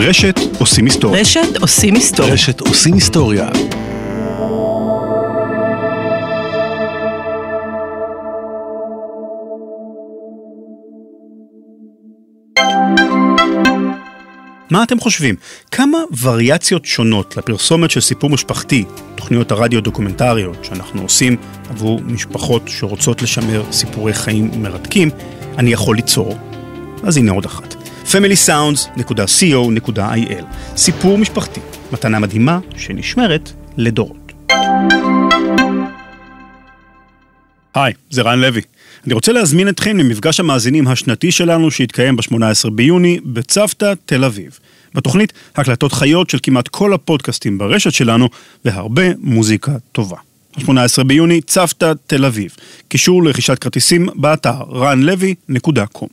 ברשת עושים היסטוריה. רשת עושים היסטוריה. רשת עושים היסטוריה. מה אתם חושבים? כמה וריאציות שונות לפרסומת של סיפור משפחתי, תוכניות הרדיו דוקומנטריות שאנחנו עושים עבור משפחות שרוצות לשמר סיפורי חיים מרתקים, אני יכול ליצור? אז הנה עוד אחת. familysounds.co.il. סיפור משפחתי, מתנה מדהימה שנשמרת לדורות. היי, זה רן לוי. אני רוצה להזמין אתכם למפגש המאזינים השנתי שלנו שהתקיים ב-18 ביוני בצוותא תל אביב. בתוכנית הקלטות חיות של כמעט כל הפודקאסטים ברשת שלנו והרבה מוזיקה טובה. 18 ביוני, צוותא תל אביב. קישור לרכישת כרטיסים באתר ranlevy.com.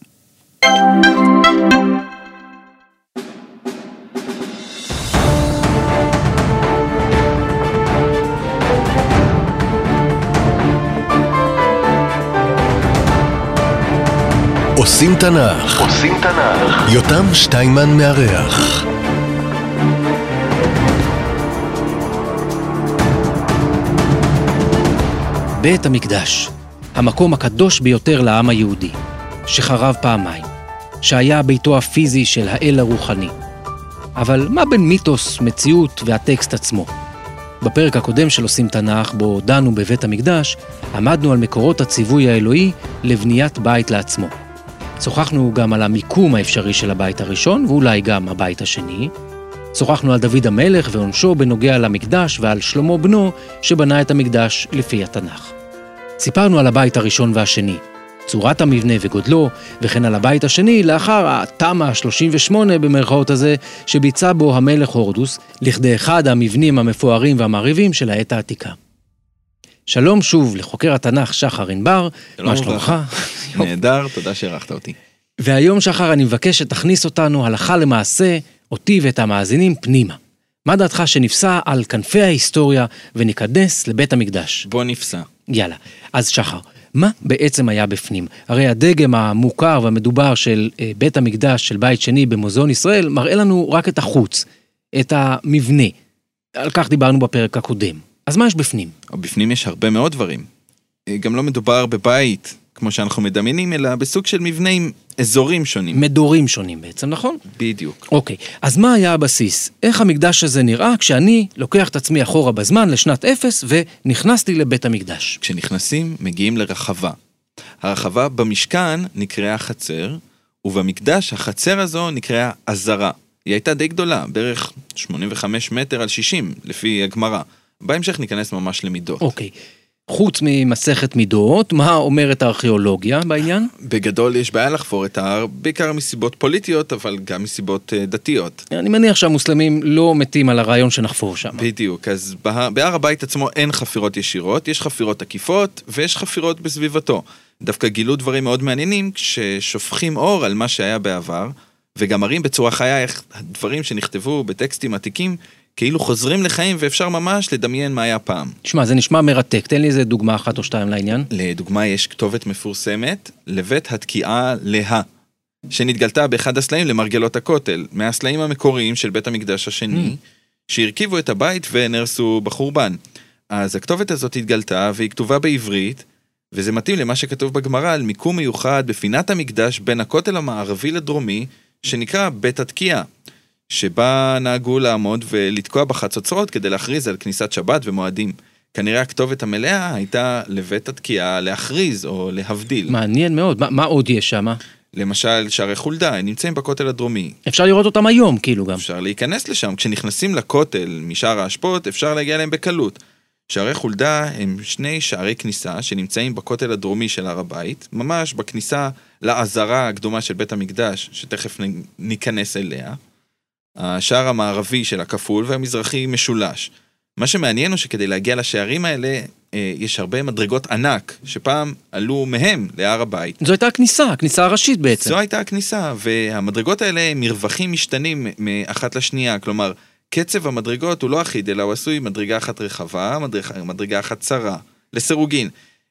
עושים תנ"ך. עושים תנ"ך. יותם שטיינמן מארח. בית המקדש, המקום הקדוש ביותר לעם היהודי, שחרב פעמיים, שהיה ביתו הפיזי של האל הרוחני. אבל מה בין מיתוס, מציאות והטקסט עצמו? בפרק הקודם של עושים תנ"ך, בו דנו בבית המקדש, עמדנו על מקורות הציווי האלוהי לבניית בית לעצמו. שוחחנו גם על המיקום האפשרי של הבית הראשון, ואולי גם הבית השני. שוחחנו על דוד המלך ועונשו בנוגע למקדש ועל שלמה בנו שבנה את המקדש לפי התנ"ך. סיפרנו על הבית הראשון והשני, צורת המבנה וגודלו, וכן על הבית השני לאחר התמ"א 38 במרכאות הזה, שביצע בו המלך הורדוס, לכדי אחד המבנים המפוארים והמעריבים של העת העתיקה. שלום שוב לחוקר התנ"ך שחר ענבר, מה שלומך? נהדר, תודה שהערכת אותי. והיום שחר אני מבקש שתכניס אותנו הלכה למעשה, אותי ואת המאזינים פנימה. מה דעתך שנפסע על כנפי ההיסטוריה וניכנס לבית המקדש? בוא נפסע. יאללה, אז שחר, מה בעצם היה בפנים? הרי הדגם המוכר והמדובר של בית המקדש של בית שני במוזיאון ישראל מראה לנו רק את החוץ, את המבנה. על כך דיברנו בפרק הקודם. אז מה יש בפנים? בפנים יש הרבה מאוד דברים. גם לא מדובר בבית, כמו שאנחנו מדמיינים, אלא בסוג של מבנה עם אזורים שונים. מדורים שונים בעצם, נכון? בדיוק. אוקיי, אז מה היה הבסיס? איך המקדש הזה נראה כשאני לוקח את עצמי אחורה בזמן לשנת 0 ונכנסתי לבית המקדש? כשנכנסים, מגיעים לרחבה. הרחבה במשכן נקראה חצר, ובמקדש החצר הזו נקראה עזרה. היא הייתה די גדולה, בערך 85 מטר על 60, לפי הגמרא. בהמשך ניכנס ממש למידות. אוקיי. חוץ ממסכת מידות, מה אומרת הארכיאולוגיה בעניין? בגדול יש בעיה לחפור את ההר, בעיקר מסיבות פוליטיות, אבל גם מסיבות דתיות. אני מניח שהמוסלמים לא מתים על הרעיון שנחפור שם. בדיוק, אז בהר הבית עצמו אין חפירות ישירות, יש חפירות עקיפות ויש חפירות בסביבתו. דווקא גילו דברים מאוד מעניינים כששופכים אור על מה שהיה בעבר, וגם מראים בצורה חיה איך הדברים שנכתבו בטקסטים עתיקים, כאילו חוזרים לחיים ואפשר ממש לדמיין מה היה פעם. תשמע, זה נשמע מרתק, תן לי איזה דוגמה אחת או שתיים לעניין. לדוגמה יש כתובת מפורסמת, לבית התקיעה לה, שנתגלתה באחד הסלעים למרגלות הכותל, מהסלעים המקוריים של בית המקדש השני, שהרכיבו את הבית ונרסו בחורבן. אז הכתובת הזאת התגלתה והיא כתובה בעברית, וזה מתאים למה שכתוב בגמרא על מיקום מיוחד בפינת המקדש בין הכותל המערבי לדרומי, שנקרא בית התקיעה. שבה נהגו לעמוד ולתקוע בחצוצרות כדי להכריז על כניסת שבת ומועדים. כנראה הכתובת המלאה הייתה לבית התקיעה להכריז או להבדיל. מעניין מאוד. מה עוד יש שם? למשל, שערי חולדה, הם נמצאים בכותל הדרומי. אפשר לראות אותם היום, כאילו גם. אפשר להיכנס לשם. כשנכנסים לכותל משער האשפות, אפשר להגיע להם בקלות. שערי חולדה הם שני שערי כניסה שנמצאים בכותל הדרומי של הר הבית, ממש בכניסה לעזרה הקדומה של בית המקדש, שתכף ניכנס אליה. השער המערבי של הכפול והמזרחי משולש. מה שמעניין הוא שכדי להגיע לשערים האלה, יש הרבה מדרגות ענק, שפעם עלו מהם להר הבית. זו הייתה הכניסה הראשית בעצם. זו הייתה הכניסה, והמדרגות האלה מרווחים משתנים מאחת לשנייה, כלומר, קצב המדרגות הוא לא אחיד, אלא הוא עשוי מדרגה אחת רחבה, מדרגה אחת צרה, לסירוגין.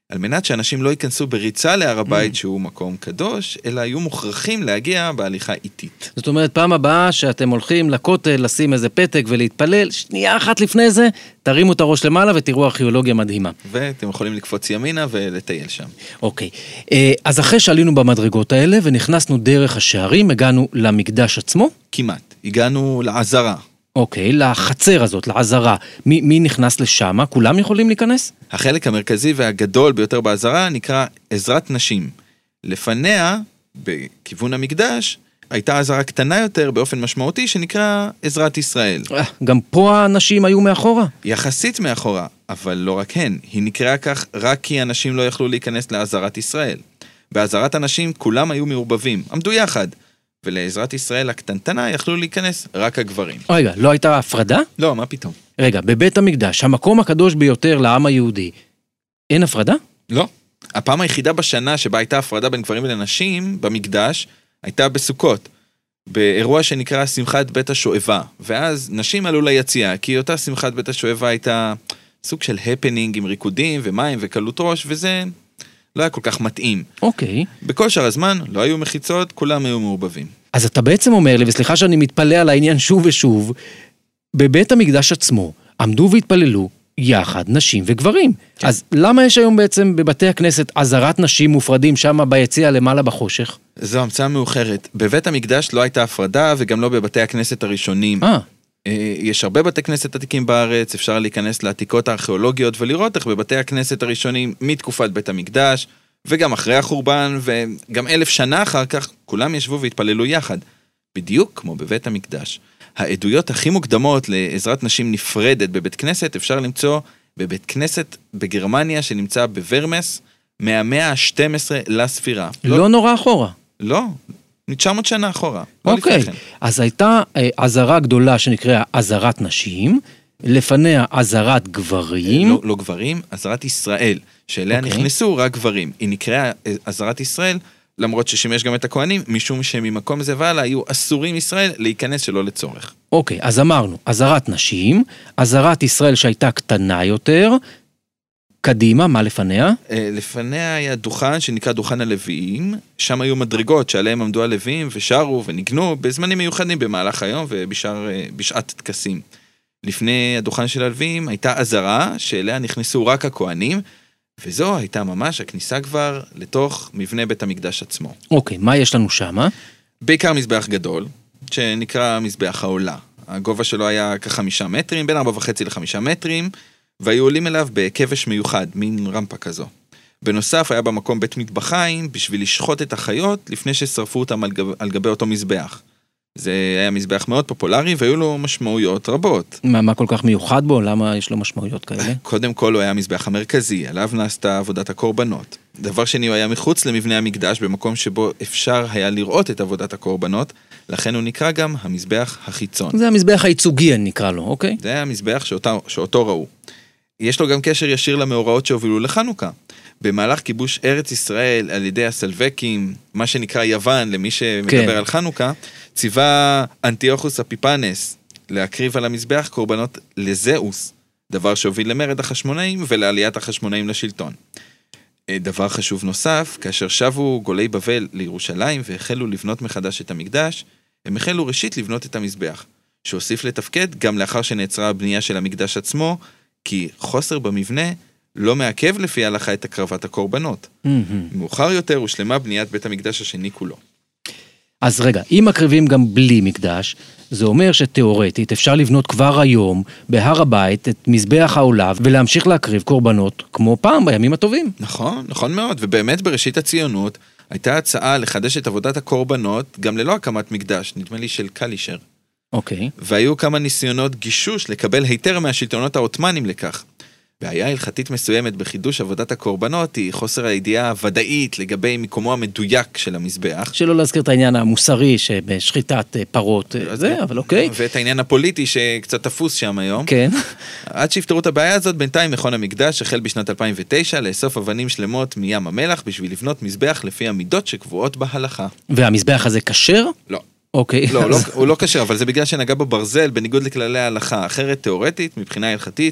על מנת שאנשים לא ייכנסו בריצה להר הבית שהוא מקום קדוש, אלא היו מוכרחים להגיע בהליכה איטית. זאת אומרת, פעם הבאה שאתם הולכים לכותל לשים איזה פתק ולהתפלל, שנייה אחת לפני זה, תרימו את הראש למעלה ותראו ארכיאולוגיה מדהימה. ואתם יכולים לקפוץ ימינה ולטייל שם. אוקיי, אז אחרי שעלינו במדרגות האלה ונכנסנו דרך השערים, הגענו למקדש עצמו? כמעט. הגענו לעזרה. אוקיי, לחצר הזאת, לעזרה. מי נכנס לשם? כולם יכולים להיכנס? החלק המרכזי והגדול ביותר בעזרה נקרא עזרת נשים. לפניה, בכיוון המקדש, הייתה עזרה קטנה יותר באופן משמעותי שנקרא עזרת ישראל. גם פה האנשים היו מאחורה? יחסית מאחורה, אבל לא רק הן. היא נקראה כך רק כי אנשים לא יכלו להיכנס לעזרת ישראל. בעזרת הנשים כולם היו מעורבבים, עמדו יחד. ולעזרת ישראל הקטנטנה יכלו להיכנס רק הגברים. רגע, לא הייתה הפרדה? לא, מה פתאום? רגע, בבית המקדש, המקום הקדוש ביותר לעם היהודי, אין הפרדה? לא. הפעם היחידה בשנה שבה הייתה הפרדה בין גברים ולנשים במקדש, הייתה בסוכות, באירוע שנקרא שמחת בית השואבה. ואז נשים עלו ליציאה, כי אותה שמחת בית השואבה הייתה סוג של הפנינג עם ריקודים ומים וקלות ראש, וזה לא היה כל כך מתאים. אוקיי. בכל שאר הזמן לא היו מחיצות, כולם היו מעורבבים. אז אתה בעצם אומר לי, וסליחה שאני מתפלא על העניין שוב ושוב, בבית המקדש עצמו עמדו והתפללו יחד נשים וגברים. כן. אז למה יש היום בעצם בבתי הכנסת עזרת נשים מופרדים שם ביציע למעלה בחושך? זו המצאה מאוחרת. בבית המקדש לא הייתה הפרדה וגם לא בבתי הכנסת הראשונים. יש הרבה בתי כנסת עתיקים בארץ, אפשר להיכנס לעתיקות הארכיאולוגיות ולראות איך בבתי הכנסת הראשונים מתקופת בית המקדש, וגם אחרי החורבן, וגם 1000 שנה אחר כך, כולם ישבו והתפללו יחד. בדיוק כמו בבית המקדש. העדויות הכי מוקדמות לעזרת נשים נפרדת בבית כנסת, אפשר למצוא בבית כנסת בגרמניה שנמצא בוורמס, מהמאה ה-12 לספירה. לא נורא אחורה. לא, 900 שנה אחורה. אוקיי, אז הייתה עזרה גדולה שנקראה עזרת נשים, לפניה עזרת גברים. לא גברים, עזרת ישראל, שאליה נכנסו רק גברים. היא נקראה עזרת ישראל, למרות ששימש גם את הכהנים, משום שממקום זה ועלה היו אסורים ישראל להיכנס שלא לצורך. אוקיי, אז אמרנו, עזרת נשים, עזרת ישראל שהייתה קטנה יותר, קדימה, מה לפניה? לפניה היה דוכן שנקרא דוכן הלוויים, שם היו מדרגות שעליהם עמדו הלוויים ושרו וניגנו בזמנים מיוחדים במהלך היום ובשעת טקסים. לפני הדוכן של הלוויים הייתה עזרה שאליה נכנסו רק הכהנים, וזו הייתה ממש הכניסה כבר לתוך מבנה בית המקדש עצמו. אוקיי, מה יש לנו שם? בעיקר מזבח גדול, שנקרא מזבח העולה. הגובה שלו היה כ5 מטרים, בין 4.5 ל5 מטרים, והיו עולים אליו בכבש מיוחד, מין רמפה כזו. בנוסף היה במקום בית מטבחיים, בשביל לשחוט את החיות, לפני ששרפו אותם על גבי אותו מזבח. זה היה מזבח מאוד פופולרי, והיו לו משמעויות רבות. מה כל כך מיוחד בו? למה יש לו משמעויות כאלה? קודם כל הוא היה המזבח המרכזי, עליו נעשתה עבודת הקורבנות. דבר שני, הוא היה מחוץ למבנה המקדש, במקום שבו אפשר היה לראות את עבודת הקורבנות, לכן הוא נקרא גם המזבח החיצון. זה המזבח הייצוגי, נקרא לו, אוקיי? זה היה המזבח שאותו ראו. יש לו גם קשר ישיר למאורעות שהובילו לחנוכה. במהלך כיבוש ארץ ישראל על ידי הסלווקים, מה שנקרא יוון, למי שמדבר על חנוכה, ציווה אנטיוכוס אפיפנס להקריב על המזבח קורבנות לזהוס, דבר שהוביל למרד החשמונאים ולעליית החשמונאים לשלטון. דבר חשוב נוסף, כאשר שבו גולי בבל לירושלים והחלו לבנות מחדש את המקדש, הם החלו ראשית לבנות את המזבח, שהוסיף לתפקד גם לאחר שנעצרה הבנייה של המקדש עצמו, כי חוסר במבנה לא מעכב לפי ההלכה את הקרבת הקורבנות. מאוחר יותר הושלמה בניית בית המקדש השני כולו. אז רגע, אם מקריבים גם בלי מקדש, זה אומר שתיאורטית אפשר לבנות כבר היום בהר הבית את מזבח העולה ולהמשיך להקריב קורבנות כמו פעם בימים הטובים. נכון, נכון מאוד, ובאמת בראשית הציונות הייתה הצעה לחדש את עבודת הקורבנות גם ללא הקמת מקדש, נדמה לי של קלישר. אוקיי. והיו כמה ניסיונות גישוש לקבל היתר מהשלטונות העות'מאנים לכך. בעיה הלכתית מסוימת בחידוש עבודת הקורבנות היא חוסר הידיעה הוודאית לגבי מיקומו המדויק של המזבח. שלא להזכיר את העניין המוסרי שבשחיטת פרות, זה, אבל אוקיי. ואת העניין הפוליטי שקצת תפוס שם היום. כן. עד שיפתרו את הבעיה הזאת, בינתיים מכון המקדש החל בשנת 2009 לאסוף אבנים שלמות מים המלח בשביל לבנות מזבח לפי המידות שקבועות בהלכה. והמזבח הזה כשר? לא. אוקיי. לא, הוא לא כשר, אבל זה בגלל שנגע בברזל בניגוד לכללי ההלכה. אחרת תיאורטית, מבחינה הלכתית,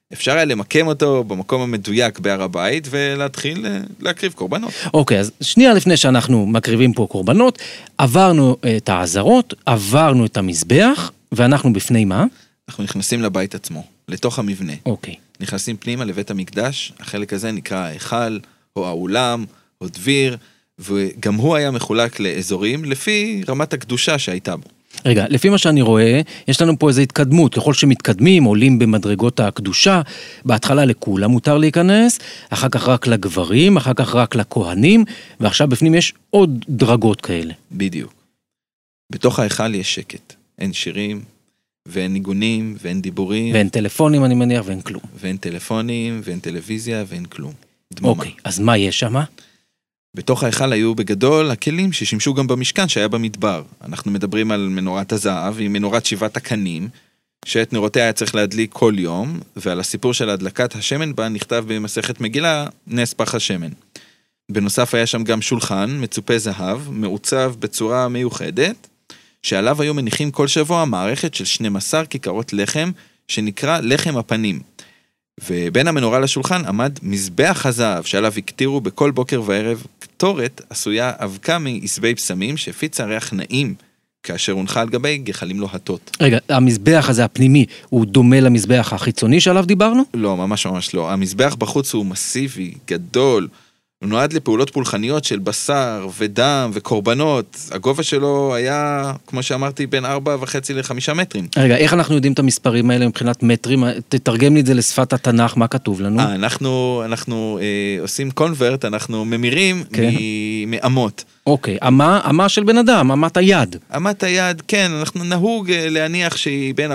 אפשר היה למקם אותו במקום המדויק בהר הבית, ולהתחיל להקריב קורבנות. אוקיי, אז שנייה לפני שאנחנו מקריבים פה קורבנות, עברנו את העזרות, עברנו את המזבח, ואנחנו בפני מה? אנחנו נכנסים לבית עצמו, לתוך המבנה. אוקיי. נכנסים פנימה לבית המקדש, החלק הזה נקרא ההיכל, או האולם, או דביר, וגם הוא היה מחולק לאזורים, לפי רמת הקדושה שהייתה בו. רגע, לפי מה שאני רואה, יש לנו פה איזו התקדמות, ככל שמתקדמים, עולים במדרגות הקדושה, בהתחלה לכולם מותר להיכנס, אחר כך רק לגברים, אחר כך רק לכהנים, ועכשיו בפנים יש עוד דרגות כאלה. בדיוק. בתוך ההיכל יש שקט, אין שירים, ואין ניגונים, ואין דיבורים. ואין טלפונים, אני מניח, ואין כלום. ואין טלפונים, ואין טלוויזיה, ואין כלום. דממה. אוקיי, אז מה יש שם? בתוך ההיכל היו בגדול הכלים ששימשו גם במשכן שהיה במדבר. אנחנו מדברים על מנורת הזהב, היא מנורת 7 הקנים, שאת נרותיה היה צריך להדליק כל יום, ועל הסיפור של הדלקת השמן בה נכתב במסכת מגילה נס פח השמן. בנוסף היה שם גם שולחן, מצופה זהב, מעוצב בצורה מיוחדת, שעליו היו מניחים כל שבוע מערכת של 12 כיכרות לחם, שנקרא לחם הפנים. ובין המנורה לשולחן עמד מזבח הזהב, שעליו הקטירו בכל בוקר וערב קטורת עשויה אבקה מעשבי פסמים, שהפיצה ריח נעים, כאשר הונחה על גבי גחלים לוהטות. רגע, המזבח הזה הפנימי, הוא דומה למזבח החיצוני שעליו דיברנו? לא, ממש ממש לא. המזבח בחוץ הוא מסיבי, גדול, הוא נועד לפעולות פולחניות של בשר ודם וקורבנות. הגובה שלו היה, כמו שאמרתי, בין 4.5 ל5 מטרים. רגע, איך אנחנו יודעים את המספרים האלה מבחינת מטרים? תתרגם לי את זה לשפת התנ"ך, מה כתוב לנו? אנחנו עושים קונברט, אנחנו ממירים מאמות. אוקיי, אמה של בן אדם, אמת היד. אמת היד, כן, אנחנו נהוג להניח שהיא בין 42-45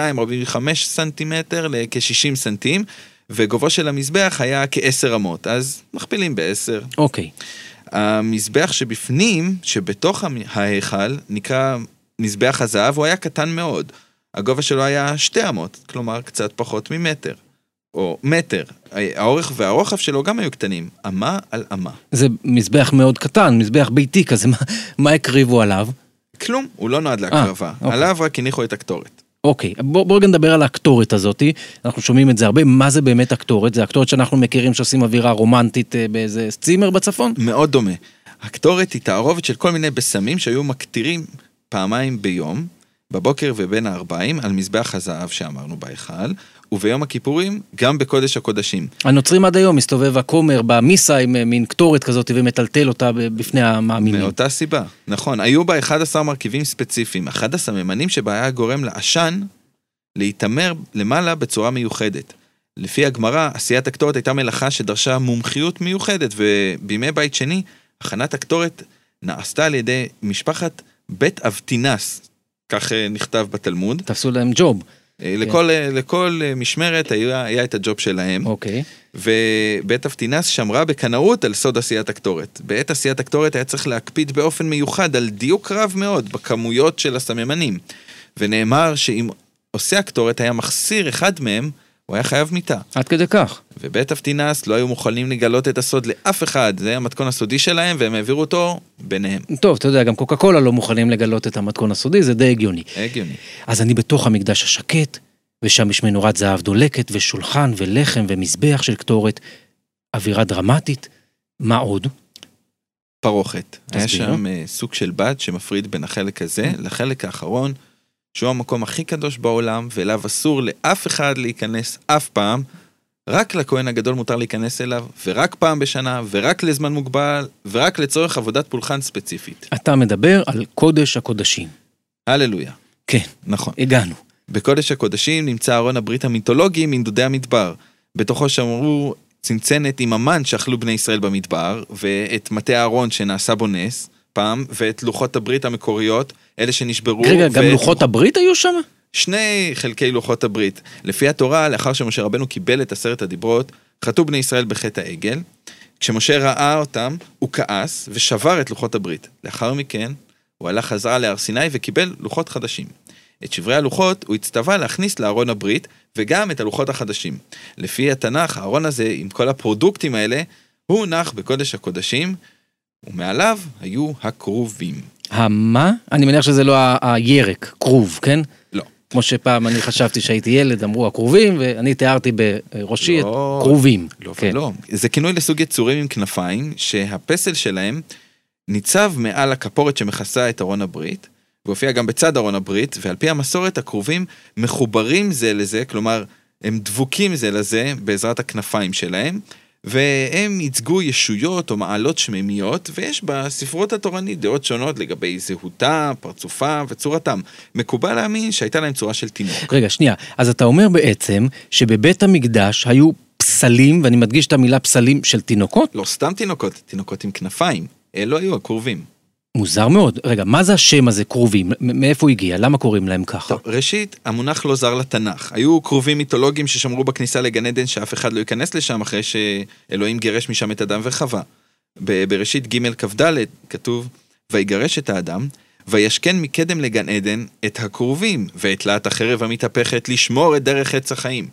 סנטימטר לכ-60 סנטים, וגובו של המזבח היה כ10 אמות, אז מכפילים ב10. אוקיי. המזבח שבפנים, שבתוך ההיכל, נקרא מזבח הזהב, הוא היה קטן מאוד. הגובה שלו היה 2 אמות, כלומר קצת פחות ממטר, או מטר. האורך והרוחב שלו גם היו קטנים, אמה על אמה. זה מזבח מאוד קטן, מזבח ביתי כזה, מה הקריבו עליו? כלום, הוא לא נועד להקרבה. עליו רק הניחו את הקטורת. אוקיי, בואו רגע נדבר על הקטורת הזאת, אנחנו שומעים את זה הרבה, מה זה באמת הקטורת? זה הקטורת שאנחנו מכירים שעושים אווירה רומנטית באיזה צימר בצפון? מאוד דומה. הקטורת היא תערובת של כל מיני בשמים שהיו מקטירים פעמיים ביום, בבוקר ובין הארבעים, על מזבח הזהב שאמרנו בהיכל, וביום הכיפורים גם בקודש הקודשים. הנוצרים עד היום מסתובב הכומר במיסה עם מין קטורת כזאת ומטלטל אותה בפני המאמינים. מאותה סיבה, נכון. היו בה 11 מרכיבים ספציפיים. אחד הסממנים שבה היה גורם לעשן להתאמר למעלה בצורה מיוחדת. לפי הגמרא, עשיית הקטורת הייתה מלאכה שדרשה מומחיות מיוחדת, ובימי בית שני, הכנת הקטורת נעשתה על ידי משפחת בית אבטינס, כך נכתב בתלמוד. תעשו להם ג'וב. לכל משמרת היה את הג'וב שלהם. אוקיי. ובית אבטינס שמרה בקנאות על סוד עשיית הקטורת. בעת עשיית הקטורת היה צריך להקפיד באופן מיוחד על דיוק רב מאוד בכמויות של הסממנים. ונאמר שאם עושה הקטורת היה מחסיר אחד מהם, הוא היה חייב מיטה. עד כדי כך. ובית אבטינס לא היו מוכנים לגלות את הסוד לאף אחד. זה היה המתכון הסודי שלהם, והם העבירו אותו ביניהם. טוב, אתה יודע, גם קוקה קולה לא מוכנים לגלות את המתכון הסודי, זה די הגיוני. הגיוני. אז אני בתוך המקדש השקט, ושם יש מנורת זהב דולקת, ושולחן ולחם ומזבח של קטורת, אווירה דרמטית. מה עוד? פרוכת. היה שם סוג של בד שמפריד בין החלק הזה לחלק האחרון, שהוא המקום הכי קדוש בעולם, ואליו אסור לאף אחד להיכנס אף פעם, רק לכהן הגדול מותר להיכנס אליו, ורק פעם בשנה, ורק לזמן מוגבל, ורק לצורך עבודת פולחן ספציפית. אתה מדבר על קודש הקודשים. הללויה. כן, נכון. הגענו. בקודש הקודשים נמצא ארון הברית המיתולוגי מנדודי המדבר. בתוכו שמרו צנצנת עם המן שאכלו בני ישראל במדבר, ואת מטה הארון שנעשה בו נס, פעם, ואת לוחות הברית המקוריות, אלה שנשברו. רגע, גם לוחות הברית היו שם? 2 חלקי לוחות הברית. לפי התורה, לאחר שמשה רבנו קיבל את 10 הדיברות, חטאו בני ישראל בחטא העגל. כשמשה ראה אותם, הוא כעס ושבר את לוחות הברית. לאחר מכן, הוא הלך חזרה להר סיני וקיבל לוחות חדשים. את שברי הלוחות הוא הצטווה להכניס לארון הברית, וגם את הלוחות החדשים. לפי התנ"ך, הארון הזה, עם כל הפרודוקטים האלה, הוא נח בקודש הקודשים, ומעליו היו הקרובים. מה? אני מניח שזה לא הירק, קרוב, כן? לא. כמו שפעם אני חשבתי שהייתי ילד, אמרו הכרובים, ואני תיארתי בראשי את כרובים. לא, לא. זה כינוי לסוג יצורים עם כנפיים, שהפסל שלהם ניצב מעל הכפורת שמכסה את ארון הברית, והופיע גם בצד ארון הברית, ועל פי המסורת הכרובים מחוברים זה לזה, כלומר, הם דבוקים זה לזה בעזרת הכנפיים שלהם, והם ייצגו ישויות או מעלות שמימיות, ויש בספרות התורנית דעות שונות לגבי זהותה, פרצופה וצורתם. מקובל להאמין שהייתה להם צורה של תינוק. רגע, שנייה. אז אתה אומר בעצם שבבית המקדש היו פסלים, ואני מדגיש את המילה פסלים של תינוקות? לא סתם תינוקות, תינוקות עם כנפיים. אלו היו הכרובים. מוזר מאוד. רגע, מה זה השם הזה, כרובים? מאיפה הוא הגיע? למה קוראים להם ככה? טוב, ראשית, המונח לא זר לתנ"ך. היו כרובים מיתולוגיים ששמרו בכניסה לגן עדן שאף אחד לא ייכנס לשם אחרי שאלוהים גירש משם את אדם וחווה. בראשית ג' כ"ד כתוב, ויגרש את האדם, וישכן מקדם לגן עדן את הכרובים, ואת תלת החרב המתהפכת לשמור את דרך עץ החיים.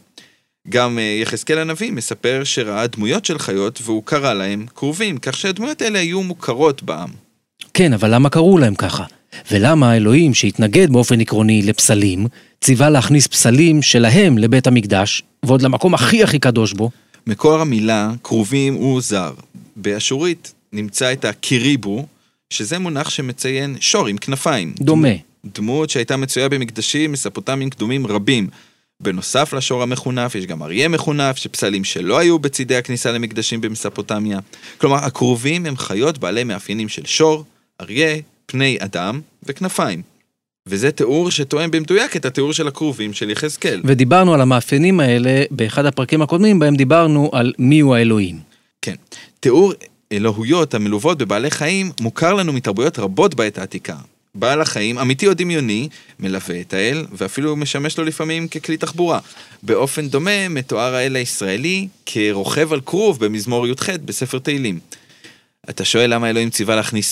גם יחזקאל הנביא מספר שראה דמויות של חיות והוא קרא להם כרובים, כך שהדמויות האלה היו מוכרות בעם. כן, אבל למה קראו להם ככה? ולמה האלוהים שהתנגד באופן עקרוני לפסלים, ציווה להכניס פסלים שלהם לבית המקדש, ועוד למקום הכי קדוש בו? מקור המילה כרובים הוא זר. באשורית נמצא את הקיריבו, שזה מונח שמציין שור עם כנפיים. דומה. דמות שהייתה מצויה במקדשים מספוטמיים קדומים רבים. בנוסף לשור המחונף, יש גם אריה מחונף, שפסלים שלא היו בצידי הכניסה למקדשים במספוטמיה. כלומר, הכרובים הם חיות בעלי מאפיינים של שור, אריה, פני אדם וכנפיים. וזה תיאור שתואם במדויק את התיאור של הכרובים של יחזקאל. ודיברנו על המאפיינים האלה באחד הפרקים הקודמים, בהם דיברנו על מיהו האלוהים. כן. תיאור אלוהויות המלוות בבעלי חיים מוכר לנו מתרבויות רבות בעת העתיקה. בעל החיים, אמיתי או דמיוני, מלווה את האל, ואפילו משמש לו לפעמים ככלי תחבורה. באופן דומה, מתואר האל הישראלי כרוכב על כרוב במזמור י"ח בספר תהילים. אתה שואל למה אלוהים ציווה להכניס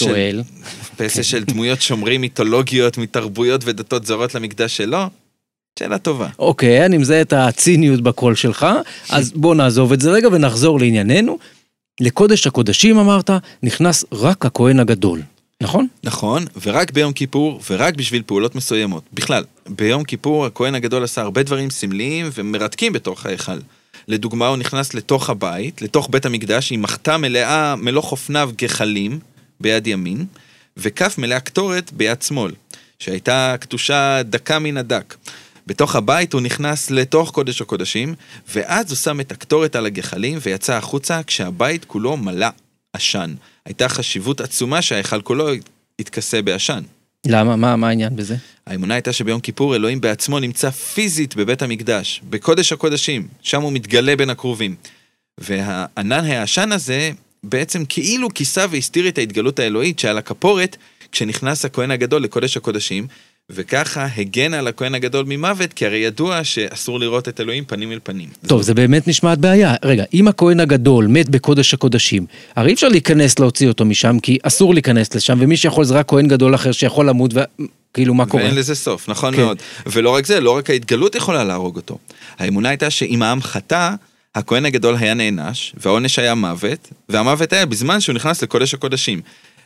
פסל של דמויות שומרים מיתולוגיות, מתרבויות ודתות זרות למקדש שלו? שאלה טובה. אוקיי, אני מזהה את הציניות בקול שלך, אז בוא נעזוב את זה רגע ונחזור לענייננו. לקודש הקודשים אמרת, נכנס רק הכהן הגדול. נכון? נכון, ורק ביום כיפור, ורק בשביל פעולות מסוימות. בכלל, ביום כיפור הכהן הגדול עשה הרבה דברים סמליים ומרתקים בתוך ההיכל. לדוגמה, הוא נכנס לתוך הבית, לתוך בית המקדש, עם מחתה מלאה, מלוא חופניו גחלים ביד ימין, וכף מלאה קטורת ביד שמאל, שהייתה קטושה דקה מן הדק. בתוך הבית הוא נכנס לתוך קודש הקודשים, ואז הוא שם את הקטורת על הגחלים ויצא החוצה כשהבית כולו מלא עשן. הייתה חשיבות עצומה שההיכל כולו יתכסה בעשן. למה? מה העניין בזה? האמונה הייתה שביום כיפור אלוהים בעצמו נמצא פיזית בבית המקדש, בקודש הקודשים, שם הוא מתגלה בין הקרובים. והענן העשן הזה בעצם כאילו כיסה והסתיר את ההתגלות האלוהית שעל הכפורת כשנכנס הכהן הגדול לקודש הקודשים, וככה הגן על הכהן הגדול ממוות, כי הרי ידוע שאסור לראות את אלוהים פנים אל פנים. טוב, זה באמת נשמעת בעיה. רגע, אם הכהן הגדול מת בקודש הקודשים, הרי אפשר להיכנס להוציא אותו משם, כי אסור להיכנס לשם, ומי שיכול זה רק כהן גדול אחר שיכול למות, וכאילו מה קורה? ואין לזה סוף, נכון מאוד. ולא רק זה, לא רק ההתגלות יכולה להרוג אותו. האמונה הייתה שאם העם חטא, הכהן הגדול היה נענש, והעונש היה מוות, והמוות היה בזמן שהוא נכנס לקודש הקודשים.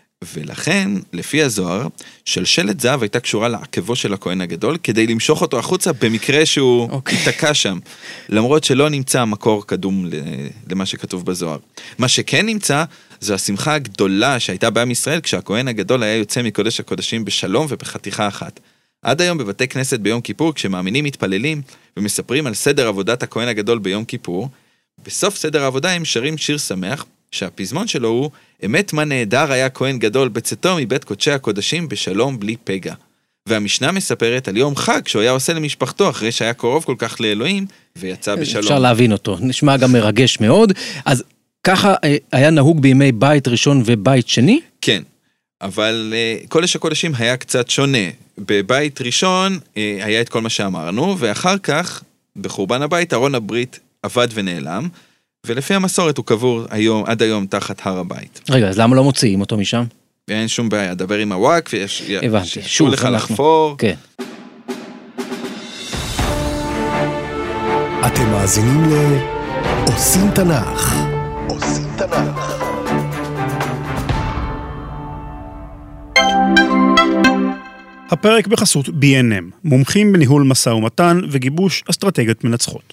ולכן, לפי הזוהר, שלשלת זהב הייתה קשורה לעקבו של הכהן הגדול, כדי למשוך אותו החוצה במקרה שהוא ייתקע שם. למרות שלא נמצא מקור קדום למה שכתוב בזוהר. מה שכן נמצא, זו השמחה הגדולה שהייתה בעם ישראל, כשהכהן הגדול היה יוצא מקודש הקודשים בשלום ובחתיכה אחת. עד היום בבתי כנסת ביום כיפור, כשמאמינים מתפללים ומספרים על סדר עבודת הכהן הגדול ביום כיפור, בסוף סדר העבודה הם שרים שיר שמח, שהפזמון שלו הוא, אמת מה נהדר היה כהן גדול בצאתו מבית קודשי הקודשים בשלום בלי פגע. והמשנה מספרת על יום חג שהוא היה עושה למשפחתו אחרי שהיה קרוב כל כך לאלוהים ויצא בשלום. אפשר להבין אותו, נשמע גם מרגש מאוד. אז ככה היה נהוג בימי בית ראשון ובית שני? כן, אבל קודש הקודשים היה קצת שונה. בבית ראשון היה את כל מה שאמרנו, ואחר כך בחורבן הבית ארון הברית אבד ונעלם, ולפי המסורת הוא קבור עד היום תחת הר הבית. רגע, אז למה לא מוציאים אותו משם? אין שום בעיה, דבר עם הוואק, הבנתי, שוב לך לחפור. כן. אתם מאזינים עושים תנ"ך. עושים תנ"ך. הפרק בחסות B&M, מומחים בניהול משא ומתן וגיבוש אסטרטגיות מנצחות.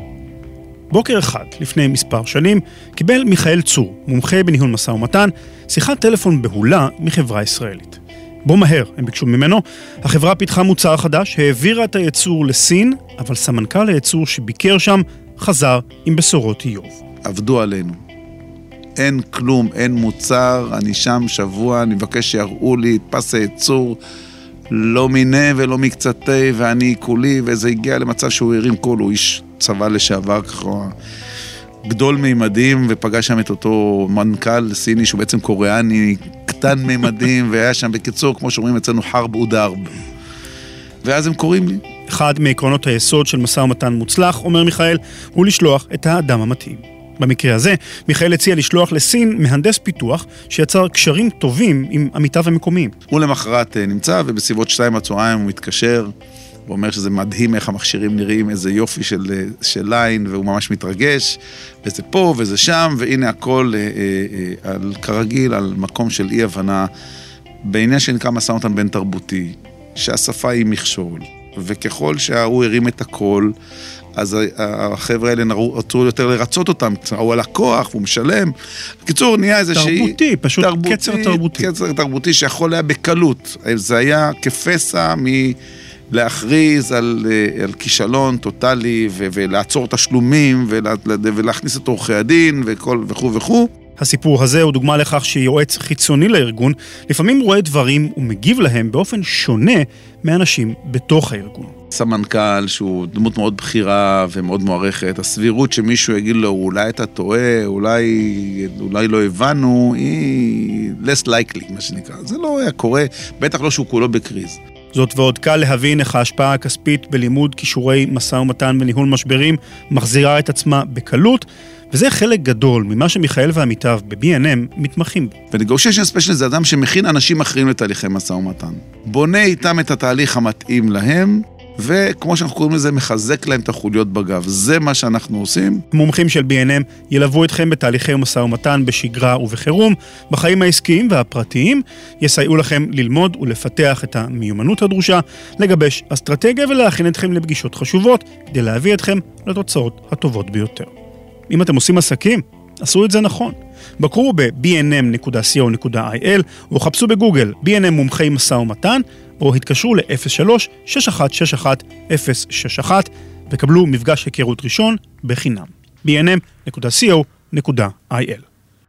בוקר אחד, לפני מספר שנים, קיבל מיכאל צור, מומחה בניהול משא ומתן, שיחת טלפון בהולה מחברה ישראלית. בו מהר, הם ביקשו ממנו, החברה פיתחה מוצר חדש, העבירה את הייצור לסין, אבל סמנכ"ל הייצור שביקר שם חזר עם בשורות איוב. עבדו עלינו. אין כלום, אין מוצר, אני שם שבוע, אני מבקש שיראו לי את פס הייצור, לא מיני ולא מקצתי, ואני כולי, וזה הגיע למצב שהוא הרים קול, הוא איש צבא לשעבר ככה, גדול מימדים, ופגש שם את אותו מנכ"ל סיני, שהוא בעצם קוריאני, קטן מימדים, והיה שם בקיצור, כמו שאומרים אצלנו, חרב ודרב. ואז הם קוראים לי. אחד מעקרונות היסוד של משא ומתן מוצלח, אומר מיכאל, הוא לשלוח את האדם המתאים. במקרה הזה, מיכאל הציע לשלוח לסין מהנדס פיתוח שיצר קשרים טובים עם עמיתיו המקומיים. הוא למחרת נמצא, ובסביבות 2 בצהריים הוא מתקשר, הוא אומר שזה מדהים איך המכשירים נראים, איזה יופי של ליין, והוא ממש מתרגש, וזה פה וזה שם, והנה הכל כרגיל, על מקום של אי הבנה, בעניין שנקרא משא ומתן בין תרבותי, שהשפה היא מכשול, וככל שהוא הרים את הכל, אז החבר'ה האלה רצו יותר לרצות אותם, הוא הלקוח, הוא משלם. בקיצור, נהיה איזה תרבותי, פשוט קצר תרבותי. קצר תרבותי שיכול היה בקלות. זה היה כפסע מלהכריז על כישלון טוטלי, ולעצור תשלומים, ולהכניס את עורכי הדין, וכו' וכו'. הסיפור הזה הוא דוגמה לכך שיועץ חיצוני לארגון, לפעמים רואה דברים ומגיב להם באופן שונה מאנשים בתוך הארגון. סמנכ"ל שהוא דמות מאוד בחירה ומאוד מוערכת, הסבירות שמישהו יגיד לו, אולי אתה טועה, אולי לא הבנו, היא less likely, מה שנקרא. זה לא היה קורה, בטח לא שהוא כולו בקריז. זאת ועוד קל להבין איך ההשפעה הכספית בלימוד כישורי משא ומתן וניהול משברים מחזירה את עצמה בקלות, וזה חלק גדול ממה שמיכאל ועמיתיו ב-B&M מתמחים בו. ונגושיישן ספיישל זה אדם שמכין אנשים אחרים לתהליכי משא ומתן. בונה איתם את התהליך המתאים להם, וכמו שאנחנו קוראים לזה, מחזק להם את החוליות בגב. זה מה שאנחנו עושים. מומחים של B&M ילוו אתכם בתהליכי משא ומתן בשגרה ובחירום, בחיים העסקיים והפרטיים, יסייעו לכם ללמוד ולפתח את המיומנות הדרושה, לגבש אסטרטגיה ולהכין אתכם לפגישות חשובות, כדי להביא אתכם לתוצאות הטובות ביותר. אם אתם עושים עסקים, עשו את זה נכון. בקרו ב-bnm.co.il או חפשו בגוגל B&M מומחי משא ומתן, או התקשרו ל-03-6161-061 וקבלו מפגש היכרות ראשון בחינם. bnm.co.il.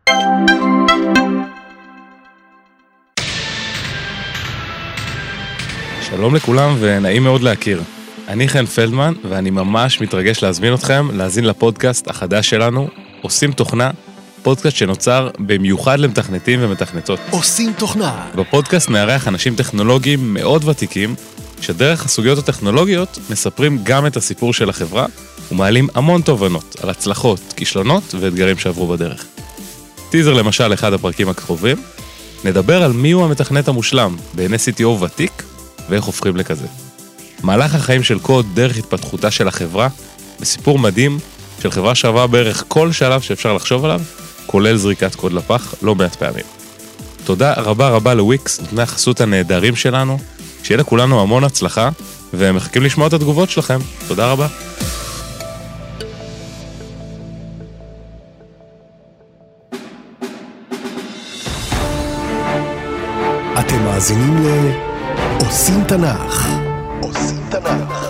שלום לכולם ונעים מאוד להכיר. אני חן פלדמן ואני ממש מתרגש להזמין אתכם להאזין לפודקאסט החדש שלנו, עושים תוכנה, פודקאסט שנוצר במיוחד למתכנתים ומתכנתות. עושים תוכנה. בפודקאסט נארח אנשים טכנולוגיים מאוד ותיקים, שדרך הסוגיות הטכנולוגיות מספרים גם את הסיפור של החברה, ומעלים המון תובנות על הצלחות, כישלונות ואתגרים שעברו בדרך. טיזר למשל אחד הפרקים הקרובים, נדבר על מיהו המתכנת המושלם בעיני CTO ותיק, ואיך הופכים לכזה. מהלך החיים של קוד דרך התפתחותה של החברה, בסיפור מדהים של חברה שעברה בערך כל שלב שאפשר לחשוב עליו, כולל זריקת קוד לפח לא מעט פעמים. תודה רבה לוויקס, נותני החסות הנהדרים שלנו, שיהיה לכולנו המון הצלחה, ומחכים לשמוע את התגובות שלכם. תודה רבה. אתם מאזינים עושים תנ"ך. עושים תנ"ך.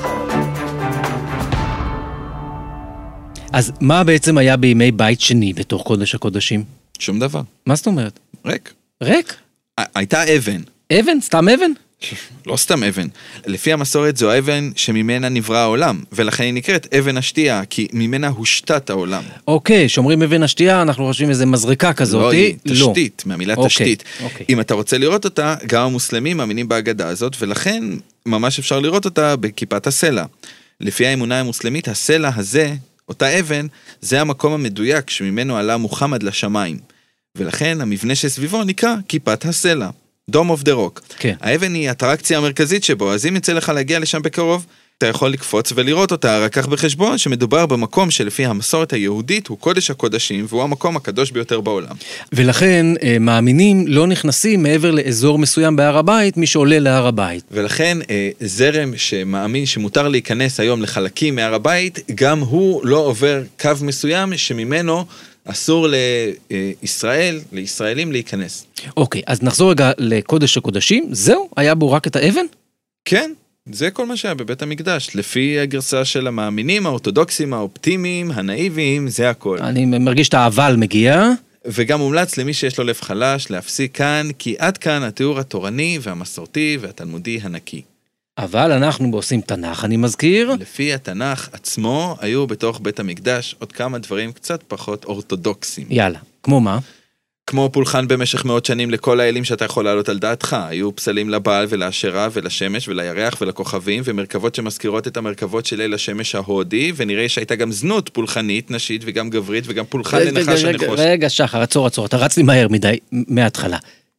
אז מה בעצם היה בימי בית שני בתוך קודש הקודשים? שום דבר. מה זאת אומרת? ריק. ריק? הייתה אבן. אבן? סתם אבן? לא סתם אבן. לפי המסורת זו האבן שממנה נברא העולם, ולכן היא נקראת אבן השתייה, כי ממנה הושתת העולם. אוקיי, שאומרים אבן השתייה, אנחנו חושבים איזה מזריקה כזאת. לא, היא תשתית, מהמילה תשתית. אוקיי. אם אתה רוצה לראות אותה, גם המוסלמים מאמינים בהגדה הזאת, ולכן ממש אפשר לראות אותה בכיפת הסלע. לפי האמונה המוסלמית, הסלע הזה, אותה אבן, זה המקום המדויק שממנו עלה מוחמד לשמיים. ולכן המבנה שסביבו נקרא כיפת הסלע. Dome of the Rock. כן. האבן היא האטרקציה המרכזית שבו, אז אם יצא לך להגיע לשם בקרוב, אתה יכול לקפוץ ולראות אותה, רק כך בחשבון שמדובר במקום שלפי המסורת היהודית הוא קודש הקודשים, והוא המקום הקדוש ביותר בעולם. ולכן מאמינים לא נכנסים מעבר לאזור מסוים בהר הבית, מי שעולה להר הבית. ולכן זרם שמאמין שמותר להיכנס היום לחלקים מהר הבית, גם הוא לא עובר קו מסוים שממנו אסור לישראלים להיכנס. אוקיי, אז נחזור רגע לקודש הקודשים, זהו? היה בו רק את האבן? כן. זה כל מה שהיה בבית המקדש, לפי הגרסה של המאמינים, האורתודוקסים, האופטימיים, הנאיביים, זה הכל. אני מרגיש את האבל מגיע. וגם מומלץ למי שיש לו לב חלש להפסיק כאן, כי עד כאן התיאור התורני והמסורתי והתלמודי הנקי. אבל אנחנו עושים תנ"ך, אני מזכיר. לפי התנ"ך עצמו, היו בתוך בית המקדש עוד כמה דברים קצת פחות אורתודוקסיים. יאללה, כמו מה? כמו פולחן במשך מאות שנים לכל האלים שאתה יכול לעלות על דעתך. היו פסלים לבעל ולאשרה ולשמש ולירח ולכוכבים, ומרכבות שמזכירות את המרכבות של אל השמש ההודי, ונראה שהייתה גם זנות פולחנית, נשית וגם גברית, וגם פולחן לנחש הנחוש. רגע, שחר, עצור, אתה רץ לי מהר מדי, מההתחלה.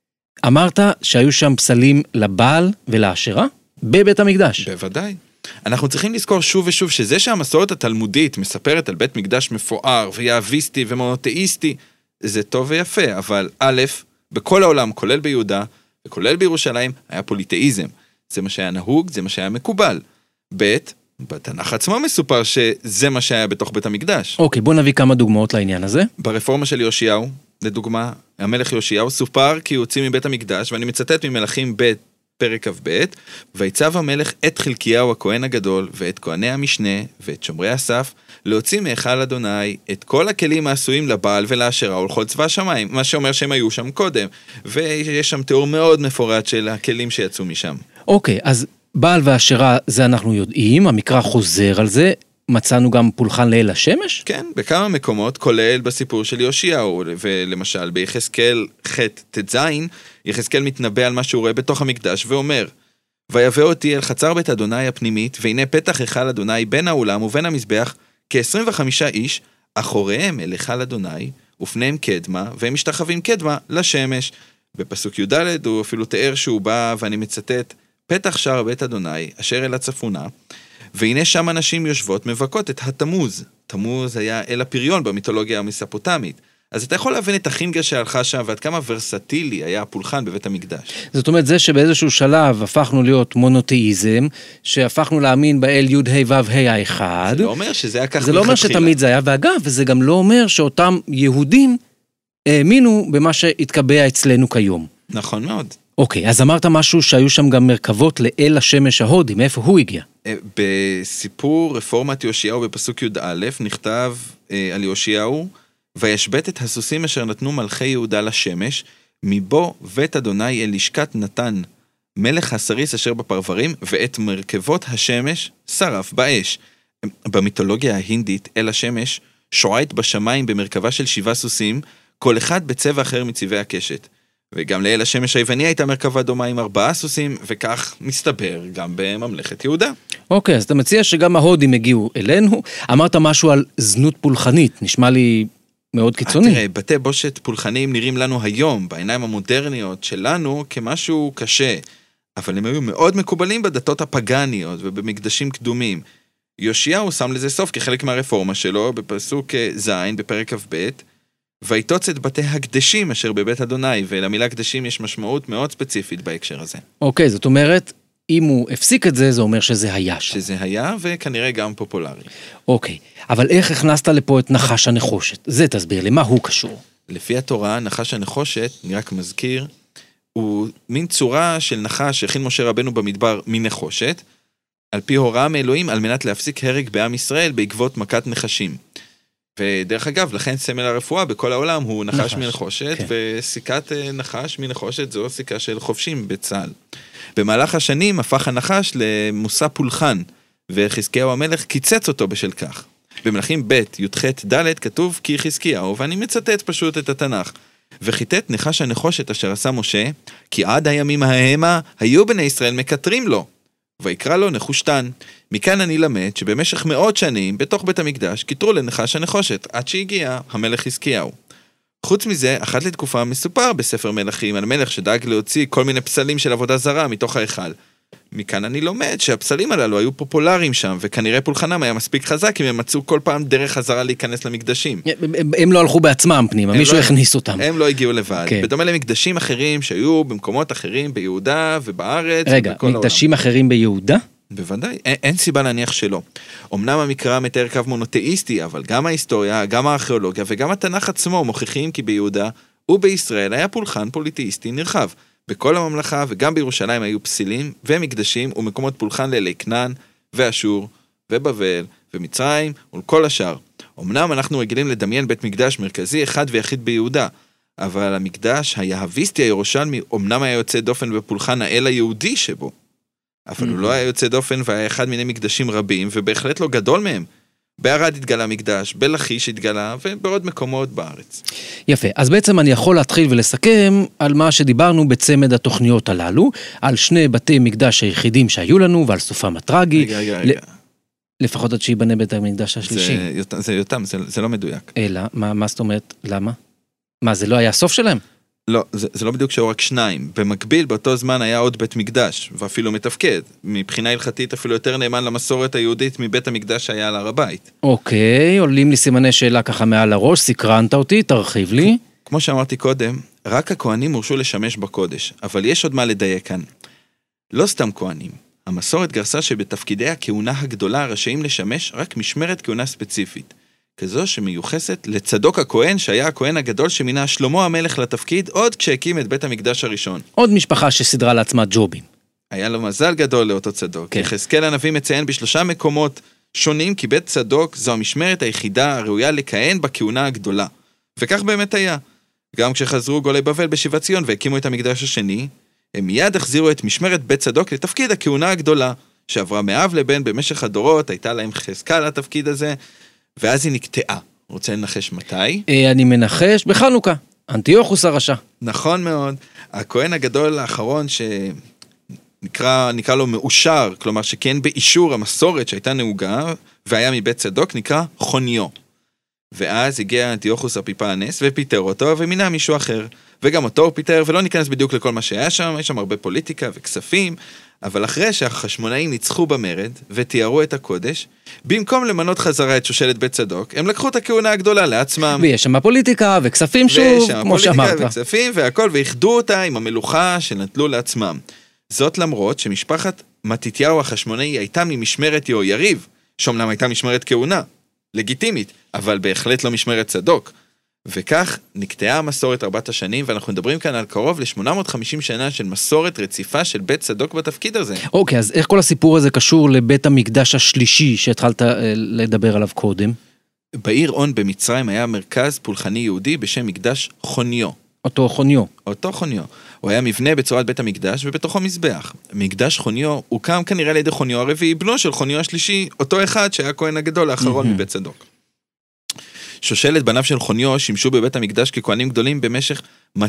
אמרת שהיו שם פסלים לבעל ולאשרה? בבית המקדש. בוודאי. אנחנו צריכים לזכור שוב ושוב שזה שהמסורת התלמודית מספרת על בית מקדש מפואר ויהביסטי ומונותאיסטי, זה טוב ויפה, אבל א', בכל העולם, כולל ביהודה וכולל בירושלים, היה פוליתאיזם. זה מה שהיה נהוג, זה מה שהיה מקובל. ב', בתנ"ך עצמו מסופר שזה מה שהיה בתוך בית המקדש. אוקיי, בוא נביא כמה דוגמאות לעניין הזה. ברפורמה של יאשיהו, לדוגמה, המלך יאשיהו סופר כי הוא הוציא מבית המקדש, ואני מצטט ממלכים ב' פרק כ"ב, ויצב המלך את חלקיהו הכהן הגדול, ואת כהני המשנה, ואת שומרי הסף, להוציא מהיכל אדוני את כל הכלים העשויים לבעל ולאשרה ולכל צבא השמיים, מה שאומר שהם היו שם קודם, ויש שם תיאור מאוד מפורט של הכלים שיצאו משם. אוקיי, אז בעל ואשרה זה אנחנו יודעים, המקרא חוזר על זה, מצאנו גם פולחן לאל השמש? כן, בכמה מקומות, כולל בסיפור של יאשיהו, ולמשל ביחזקאל ח' ט"ז, יחזקאל מתנבא על מה שהוא רואה בתוך המקדש ואומר, ויבא אותי אל חצר בית אדוני הפנימית, והנה פתח היכל אדוני בין האולם ובין המזבח, כ-25 איש, אחוריהם אל היכל אדוני, ופניהם קדמה, והם משתחווים קדמה לשמש. בפסוק י"ד הוא אפילו תיאר שהוא בא, ואני מצטט, פתח שער בית אדוני, אשר אל הצפונה, והנה שם אנשים יושבות מבכות את התמוז. תמוז היה אל הפריון במיתולוגיה המספוטמית. אז אתה יכול להבין את החינגה שהלכה שם, ועד כמה ורסטילי היה הפולחן בבית המקדש. זאת אומרת, זה שבאיזשהו שלב הפכנו להיות מונותאיזם, שהפכנו להאמין באל י' ה' ו' ה' האחד. זה לא אומר שזה היה כך זה לא אומר שתמיד זה היה, ואגב, וזה גם לא אומר שאותם יהודים האמינו במה שהתקבע אצלנו כיום. נכון מאוד. אוקיי, אז אמרת משהו שהיו שם גם מרכבות לאל השמש ההודי, מאיפה הוא הגיע? בסיפור רפורמת יאשיהו בפסוק י"א נכתב על יאשיהו, וישבט את הסוסים אשר נתנו מלכי יהודה לשמש, מבו בית אדוני אל לשכת נתן, מלך הסריס אשר בפרברים, ואת מרכבות השמש שרף באש. במיתולוגיה ההינדית, אל השמש שועט בשמיים במרכבה של 7 סוסים, כל אחד בצבע אחר מצבעי הקשת. וגם לאל השמש היווני הייתה מרכבה דומה עם 4 סוסים, וכך מסתבר גם בממלכת יהודה. אוקיי, אז אתה מציע שגם ההודים הגיעו אלינו. אמרת משהו על זנות פולחנית, נשמע לי מאוד קיצוני. תראה, בתי בושת פולחניים נראים לנו היום, בעיניים המודרניות שלנו, כמשהו קשה, אבל הם היו מאוד מקובלים בדתות הפגניות ובמקדשים קדומים. יאשיהו שם לזה סוף כחלק מהרפורמה שלו, בפסוק ז' בפרק כ"ב, ויתוץ את בתי הקדשים אשר בבית אדוני, ולמילה קדשים יש משמעות מאוד ספציפית בהקשר הזה. אוקיי, זאת אומרת, אם הוא הפסיק את זה, זה אומר שזה היה שם. שזה היה, וכנראה גם פופולרי. אוקיי, אבל איך הכנסת לפה את נחש הנחושת? זה תסביר לי, מה הוא קשור? לפי התורה, נחש הנחושת, אני רק מזכיר, הוא מין צורה של נחש שהכין משה רבנו במדבר מנחושת, על פי הוראה מאלוהים, על מנת להפסיק הרג בעם ישראל בעקבות מכת נחשים. ודרך אגב, לכן סמל הרפואה בכל העולם הוא נחש מנחושת, כן. וסיכת נחש מנחושת זו סיכה של חופשים בצה"ל. במהלך השנים הפך הנחש למושא פולחן, וחזקיהו המלך קיצץ אותו בשל כך. במלכים ב' י"ח ד' כתוב כי חזקיהו, ואני מצטט פשוט את התנ"ך, וחיטט נחש הנחושת אשר עשה משה, כי עד הימים ההמה היו בני ישראל מקטרים לו, ויקרא לו נחושתן. מכאן אני למד שבמשך מאות שנים בתוך בית המקדש קיטרו לנחש הנחושת, עד שהגיע המלך חזקיהו. חוץ מזה, אחת לתקופה מסופר בספר מלכים על מלך שדאג להוציא כל מיני פסלים של עבודה זרה מתוך ההיכל. מכאן אני לומד שהפסלים הללו היו פופולריים שם, וכנראה פולחנם היה מספיק חזק, אם הם מצאו כל פעם דרך חזרה להיכנס למקדשים. הם לא הלכו בעצמם פנימה, מישהו הכניס אותם. הם לא הגיעו לבד. כן. בדומה למקדשים אחרים שהיו במקומות אחרים ביהודה ובארץ. רגע, מקדשים אחרים ביהודה? בוודאי, אין סיבה להניח שלא. אמנם המקרא מתאר קו מונותאיסטי, אבל גם ההיסטוריה, גם הארכיאולוגיה וגם התנ"ך עצמו מוכיחים כי ביהודה ובישראל היה פולחן פוליטאיסטי נרחב. בכל הממלכה וגם בירושלים היו פסילים ומקדשים ומקומות פולחן לאלי כנען ואשור ובבל ומצרים ולכל השאר. אמנם אנחנו רגילים לדמיין בית מקדש מרכזי אחד ויחיד ביהודה, אבל המקדש היהביסטי הירושלמי אמנם היה יוצא דופן בפולחן האל היהודי שבו. אבל הוא לא היה יוצא דופן והיה אחד מיני מקדשים רבים ובהחלט לא גדול מהם. בערד התגלה מקדש, בלחיש התגלה, ובעוד מקומות בארץ. יפה, אז בעצם אני יכול להתחיל ולסכם על מה שדיברנו בצמד התוכניות הללו, על שני בתי מקדש היחידים שהיו לנו, ועל סופם הטרגי. רגע. לפחות עד שיבנה בית המקדש השלישי. זה יותם, זה לא מדויק. אלא, מה זאת אומרת, למה? מה, זה לא היה הסוף שלהם? לא, זה לא בדיוק שהיו רק שניים. במקביל, באותו זמן היה עוד בית מקדש, ואפילו מתפקד. מבחינה הלכתית אפילו יותר נאמן למסורת היהודית מבית המקדש שהיה על הר הבית. אוקיי, עולים לי סימני שאלה ככה מעל הראש, סקרנת אותי, תרחיב לי. כמו שאמרתי קודם, רק הכהנים הורשו לשמש בקודש, אבל יש עוד מה לדייק כאן. לא סתם כהנים. המסורת גרסה שבתפקידי הכהונה הגדולה רשאים לשמש רק משמרת כהונה ספציפית. כזו שמיוחסת לצדוק הכהן, שהיה הכהן הגדול שמינה שלמה המלך לתפקיד, עוד כשהקים את בית המקדש הראשון. עוד משפחה שסדרה לעצמה ג'ובים. היה לו מזל גדול לאותו צדוק. כן. יחזקאל הנביא מציין ב3 מקומות שונים, כי בית צדוק זו המשמרת היחידה הראויה לכהן בכהונה הגדולה. וכך באמת היה. גם כשחזרו גולי בבל בשיבת ציון והקימו את המקדש השני, הם מיד החזירו את משמרת בית צדוק לתפקיד הכהונה הגדולה, שעברה מאב לבן במשך הדורות, הייתה להם חזקה לתפקיד הזה, ואז היא נקטעה. רוצה לנחש מתי? אני מנחש בחנוכה. אנטיוכוס הרשע. נכון מאוד. הכהן הגדול האחרון שנקרא לו מאושר, כלומר שכן באישור המסורת שהייתה נהוגה, והיה מבית צדוק, נקרא חוניו. ואז הגיע אנטיוכוס אפיפנס ופיטר אותו ומינה מישהו אחר. וגם אותו הוא פיטר, ולא ניכנס בדיוק לכל מה שהיה שם, יש שם הרבה פוליטיקה וכספים, אבל אחרי שהחשמונאים ניצחו במרד ותיארו את הקודש, במקום למנות חזרה את שושלת בית צדוק, הם לקחו את הכהונה הגדולה לעצמם. ויש שם פוליטיקה וכספים שוב, כמו שאמרת. ויש שם פוליטיקה וכספים והכל, ואיחדו אותה עם המלוכה שנטלו לעצמם. זאת למרות שמשפחת מתתיהו החשמונאי הייתה ממשמרת יהויריב, שאומנם הייתה משמרת כהונה, לגיטימית, אבל בהחלט לא משמרת צדוק. וכך נקטעה המסורת 4 השנים, ואנחנו מדברים כאן על קרוב ל-850 שנה של מסורת רציפה של בית צדוק בתפקיד הזה. אוקיי, אז איך כל הסיפור הזה קשור לבית המקדש השלישי שהתחלת לדבר עליו קודם? בעיר און במצרים היה מרכז פולחני יהודי בשם מקדש חוניו. אותו חוניו. אותו חוניו. הוא היה מבנה בצורת בית המקדש ובתוכו מזבח. מקדש חוניו הוקם כנראה לידי חוניו הרביעי, בנו של חוניו השלישי, אותו אחד שהיה הכהן הגדול האחרון מבית צדוק. שושלת בניו של חוניו שימשו בבית המקדש ככהנים גדולים במשך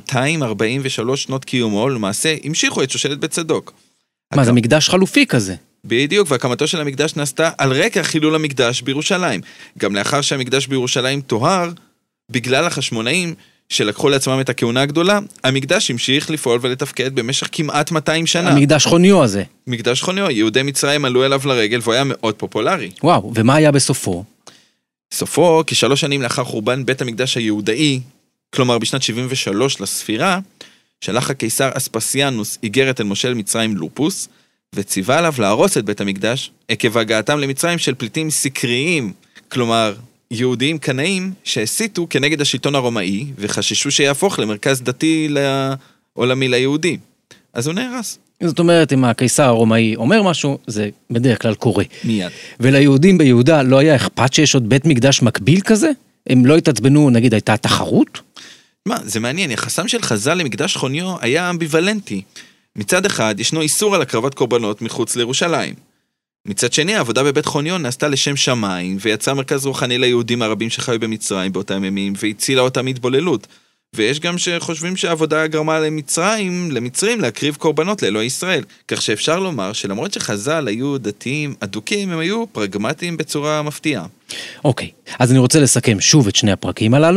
243 שנות קיומו, למעשה המשיכו את שושלת בית צדוק. מה, זה מקדש חלופי כזה? בדיוק, והקמתו של המקדש נעשתה על רקע חילול המקדש בירושלים. גם לאחר שהמקדש בירושלים תוהר, בגלל החשמונאים שלקחו לעצמם את הכהונה הגדולה, המקדש המשיך לפעול ולתפקד במשך כמעט 200 שנה. המקדש חוניו הזה. מקדש חוניו, יהודי מצרים עלו אליו לרגל והוא היה מאוד פופולרי. וואו, ומה היה בסופו? סופו, כ3 שנים לאחר חורבן בית המקדש היהודאי, כלומר בשנת 73 לספירה, שלח הקיסר אספסיאנוס איגרת אל מושל מצרים לופוס, וציווה עליו להרוס את בית המקדש, עקב הגעתם למצרים של פליטים סקריים, כלומר יהודיים קנאים, שהסיתו כנגד השלטון הרומאי, וחששו שיהפוך למרכז דתי לעולמי ליהודי. אז הוא נהרס. זאת אומרת, אם הקיסר הרומאי אומר משהו, זה בדרך כלל קורה. מיד. וליהודים ביהודה לא היה אכפת שיש עוד בית מקדש מקביל כזה? הם לא התעצבנו, נגיד, הייתה תחרות? מה, זה מעניין, יחסם של חז"ל למקדש חוניו היה אמביוולנטי. מצד אחד, ישנו איסור על הקרבת קורבנות מחוץ לירושלים. מצד שני, העבודה בבית חוניו נעשתה לשם שמיים, ויצא מרכז רוחני ליהודים הרבים שחיו במצרים באותם ימים, והצילה אותם מהתבוללות. ויש גם שחושבים שהעבודה גרמה למצרים להקריב קורבנות לאלוהי ישראל, כך שאפשר לומר שלמרות שחז"ל היו דתיים אדוקים, הם היו פרגמטיים בצורה מפתיעה. אוקיי, אז אני רוצה לסכם שוב את שני הפרקים הללו.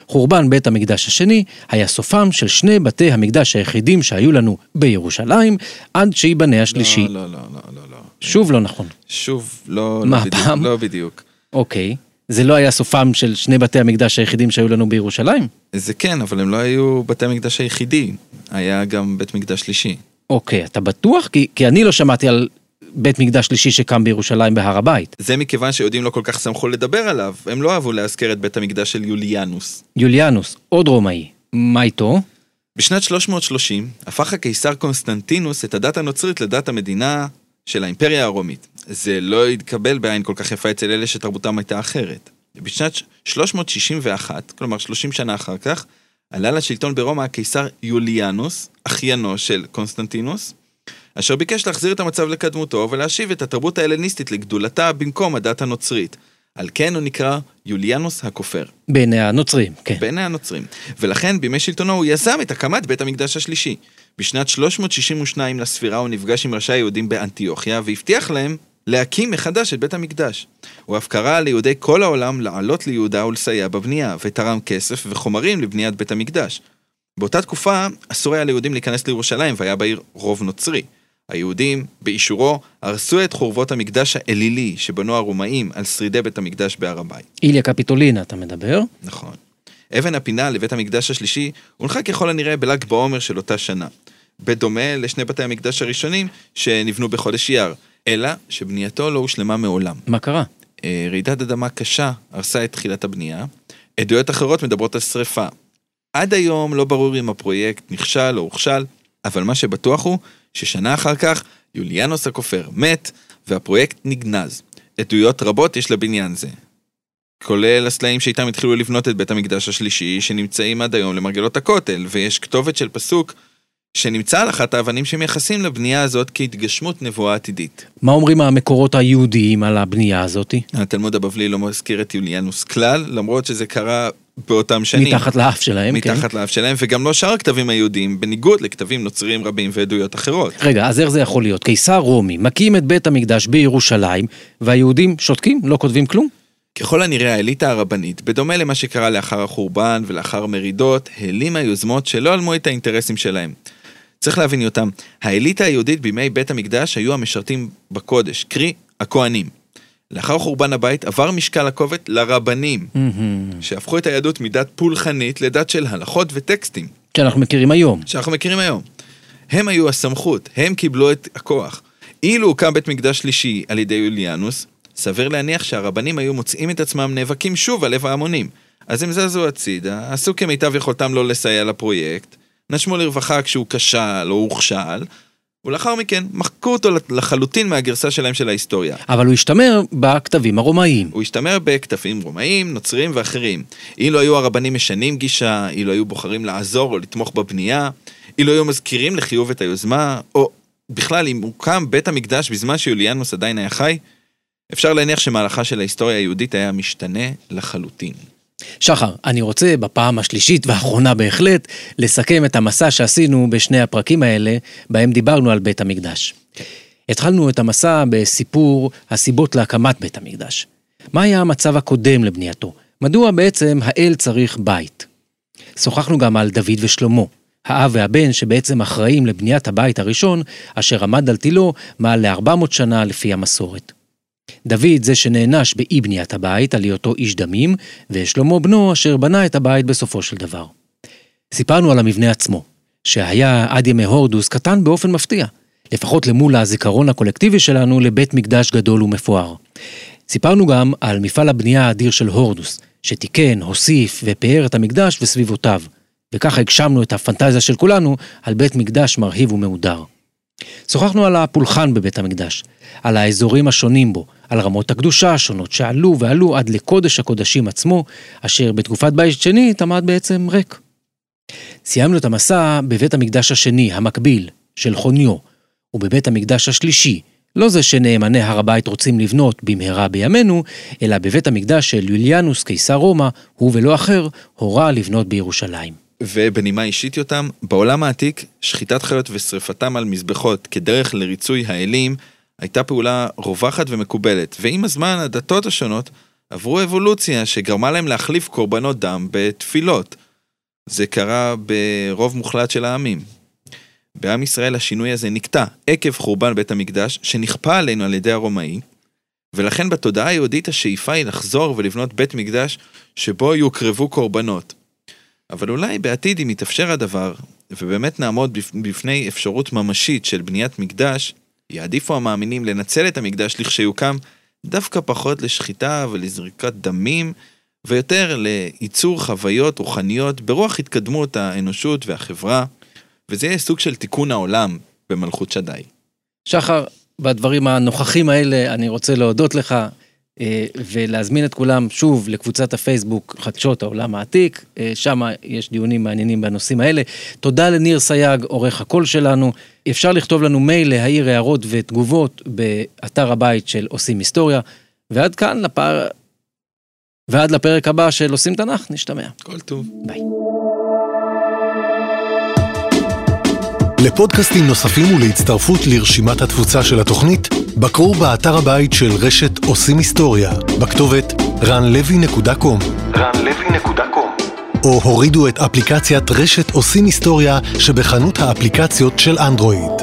חורבן בית המקדש השני היה סופם של שני בתי המקדש היחידים שהיו לנו בירושלים, עד שיבנה השלישי. לא. שוב לא נכון. שוב, לא מה, בדיוק. פעם? לא בדיוק. אוקיי. זה לא היה סופם של שני בתי המקדש היחידים שהיו לנו בירושלים? זה כן, אבל הם לא היו בתי המקדש היחידי. היה גם בית מקדש שלישי. אוקיי, אתה בטוח? כי אני לא שמעתי על בית מקדש שלישי שקם בירושלים בהר הבית. זה מכיוון שיהודים לא כל כך שמחו לדבר עליו. הם לא אהבו להזכר את בית המקדש של יוליאנוס. יוליאנוס, עוד רומאי. מה איתו? בשנת 330 הפך הקיסר קונסטנטינוס את הדת הנוצרית לדת המדינה של האימפריה הרומית. זה לא התקבל בעין כל כך יפה אצל אלה שתרבותם הייתה אחרת. בשנת 361, כלומר 30 שנה אחר כך, עלה לשלטון ברומא הקיסר יוליאנוס, אחיינו של קונסטנטינוס, אשר ביקש להחזיר את המצב לקדמותו ולהשיב את התרבות ההלניסטית לגדולתה במקום הדת הנוצרית. על כן הוא נקרא יוליאנוס הכופר. בעיני הנוצרים, כן. בעיני הנוצרים. ולכן בימי שלטונו הוא יזם את הקמת בית המקדש השלישי. בשנת 362 לספירה הוא נפגש עם ראשי היהודים באנטיוכיה והבטיח להם להקים מחדש את בית המקדש. הוא אף קרא ליהודי כל העולם לעלות ליהודה ולסייע בבנייה, ותרם כסף וחומרים לבניית בית המקדש. באותה תקופה אסור היה ליהודים להיכנס לירושלים והיה בעיר רוב נוצרי. היהודים, באישורו, הרסו את חורבות המקדש האלילי שבנו הרומאים על שרידי בית המקדש בהר הבית. איליה קפיטולינה, אתה מדבר? נכון. אבן הפינה לבית המקדש השלישי הונחה ככל הנראה בל"ג בעומר של אותה שנה, בדומה לשני בתי המקדש הראשונים שנבנו בחודש אייר, אלא שבנייתו לא הושלמה מעולם. מה קרה? רעידת אדמה קשה הרסה את תחילת הבנייה, עדויות אחרות מדברות על שריפה. עד היום לא ברור אם הפרויקט נכשל או הוכשל, אבל מה שבטוח הוא ששנה אחר כך יוליאנוס הכופר מת והפרויקט נגנז. עדויות רבות יש לבניין זה, כולל הסלעים שאיתם התחילו לבנות את בית המקדש השלישי שנמצאים עד היום למרגלות הכותל, ויש כתובת של פסוק שנמצא על אחת האבנים שמייחסים לבנייה הזאת כהתגשמות נבואה עתידית. מה אומרים המקורות היהודיים על הבנייה הזאת? התלמוד הבבלי לא מזכיר את יוליאנוס כלל, למרות שזה קרה באותם שנים. מתחת לאף שלהם, כן. מתחת לאף שלהם, וגם לא שאר הכתבים היהודיים, בניגוד לכתבים נוצריים רבים ועדויות אחרות. רגע, אז איך זה יכול להיות? קיסר רומי מקים את בית המקדש בירושלים, והיהודים שותקים? לא כותבים כלום? ככל הנראה האליטה הרבנית, בדומה למה שקרה לאחר החורבן ולאחר מרידות, העלימה יוזמות שלא עלמו את האינטרסים שלהם. צריך להבין אותם, האליטה היהודית בימי בית המקדש היו המשרתים בקודש, קרי הכהנים. לאחר חורבן הבית עבר משקל הכובד לרבנים, שהפכו את היהדות מדת פולחנית לדת של הלכות וטקסטים. שאנחנו מכירים היום. הם היו הסמכות, הם קיבלו את הכוח. אילו הוקם בית מקדש שלישי על ידי יוליאנוס, סביר להניח שהרבנים היו מוצאים את עצמם נאבקים שוב על לב ההמונים. אז הם זזו הצידה, עשו כמיטב יכולתם לא לסייע לפרויקט, נשמו לרווחה כשהוא כשל או הוכשל, ולאחר מכן מחקו אותו לחלוטין מהגרסה שלהם של ההיסטוריה. אבל הוא השתמר בכתבים הרומאיים. הוא השתמר בכתבים רומאיים, נוצריים ואחרים. אילו היו הרבנים משנים גישה, אילו היו בוחרים לעזור או לתמוך בבנייה, אילו היו מזכירים לחיוב את היוזמה, או בכלל אם הוקם בית המקדש בזמן שיוליאנוס עדיין היה חי, אפשר להניח שמהלכה של ההיסטוריה היהודית היה משתנה לחלוטין. שחר, אני רוצה בפעם השלישית והאחרונה בהחלט לסכם את המסע שעשינו בשני הפרקים האלה, בהם דיברנו על בית המקדש. התחלנו את המסע בסיפור הסיבות להקמת בית המקדש. מה היה המצב הקודם לבנייתו? מדוע בעצם האל צריך בית? שוחחנו גם על דוד ושלמה, האב והבן שבעצם אחראים לבניית הבית הראשון, אשר עמד על תילו מעל ל400 שנה לפי המסורת. דוד זה שנענש באי בניית הבית על היותו איש דמים, ושלמה בנו אשר בנה את הבית בסופו של דבר. סיפרנו על המבנה עצמו, שהיה עד ימי הורדוס קטן באופן מפתיע, לפחות למול הזיכרון הקולקטיבי שלנו לבית מקדש גדול ומפואר. סיפרנו גם על מפעל הבנייה האדיר של הורדוס, שתיקן, הוסיף ופאר את המקדש וסביבותיו, וככה הגשמנו את הפנטזיה של כולנו על בית מקדש מרהיב ומהודר. שוחחנו על הפולחן בבית המקדש, על האזורים השונים בו, על רמות הקדושה השונות שעלו ועלו עד לקודש הקודשים עצמו, אשר בתקופת בית שני עמד בעצם ריק. סיימנו את המסע בבית המקדש השני, המקביל, של חוניו, ובבית המקדש השלישי, לא זה שנאמני הר הבית רוצים לבנות במהרה בימינו, אלא בבית המקדש של יוליאנוס קיסר רומא, הוא ולא אחר, הורה לבנות בירושלים. ובנימה אישית אותם, בעולם העתיק, שחיטת חיות ושריפתם על מזבחות כדרך לריצוי האלים, הייתה פעולה רווחת ומקובלת, ועם הזמן הדתות השונות עברו אבולוציה שגרמה להם להחליף קורבנות דם בתפילות. זה קרה ברוב מוחלט של העמים. בעם ישראל השינוי הזה נקטע עקב חורבן בית המקדש, שנכפה עלינו על ידי הרומאי, ולכן בתודעה היהודית השאיפה היא לחזור ולבנות בית מקדש שבו יוקרבו קורבנות. אבל אולי בעתיד אם יתאפשר הדבר, ובאמת נעמוד בפני אפשרות ממשית של בניית מקדש, יעדיפו המאמינים לנצל את המקדש לכשיוקם, דווקא פחות לשחיטה ולזריקת דמים, ויותר לייצור חוויות רוחניות ברוח התקדמות האנושות והחברה, וזה יהיה סוג של תיקון העולם במלכות שדי. שחר, בדברים הנוכחים האלה אני רוצה להודות לך, ולהזמין את כולם שוב לקבוצת הפייסבוק חדשות העולם העתיק, שם יש דיונים מעניינים בנושאים האלה. תודה לניר סייג, עורך הקול שלנו. אפשר לכתוב לנו מייל, להעיר הערות ותגובות באתר הבית של עושים היסטוריה, ועד כאן ועד לפרק הבא של עושים תנ"ך, נשתמע. כל טוב. ביי. לפודקאסטים נוספים ולהצטרפות לרשימת התפוצה של התוכנית, בקרו באתר הבית של רשת עושים היסטוריה, בכתובת ranlevy.com או הורידו את אפליקציית רשת עושים היסטוריה שבחנות האפליקציות של אנדרואיד.